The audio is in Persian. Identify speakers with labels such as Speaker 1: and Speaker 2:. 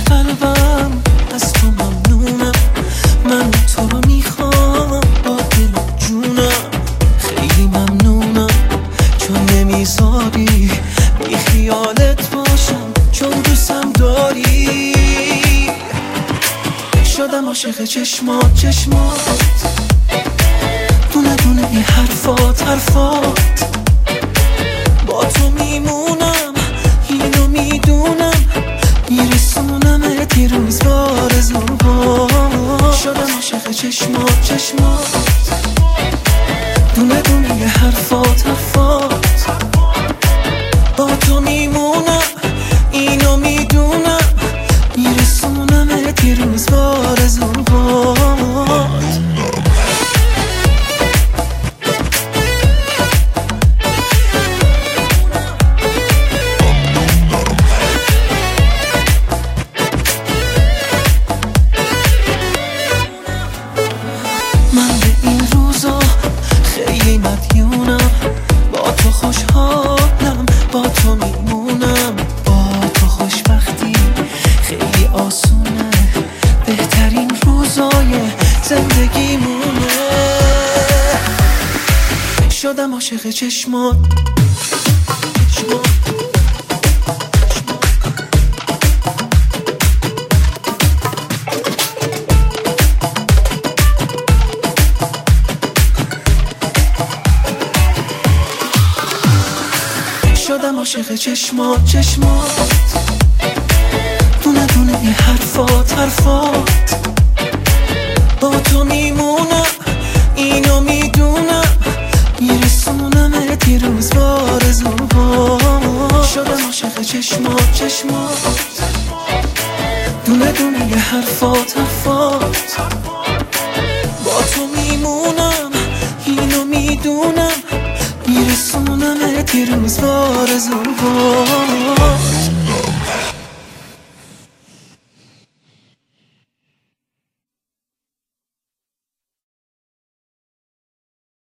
Speaker 1: قلبم از تو ممنونم، من تو رو میخوام با دل و جونم. خیلی ممنونم چون نمیذاری بی خیالت باشم، چون دوستم داری. شدم عاشق چشمات دونه دونه این حرفات با تو میمونم، اینو میدونم، میرسونمت یه روز بارزوها. شدم عاشق چشمات دونه دونه یه حرفات با تو میمونم، اینو میدونم، میرسونمت یه روز بارزوها. من به این روزا خیلی مدیونم، با تو خوشحالم، با تو میمونم، با تو خوشبختی خیلی آسونه، بهترین روزای زندگیمونه. شدم عاشق چشمات شدم عاشق چشمات دونه دونه یه حرفات با تو میمونم، اینو میدونم، میرسونمت یه روز بارزوها. شدم عاشق چشمات دونه دونه یه حرفات با تو میمونم، اینو میدونم، میرسونمت یه روز بارزوها.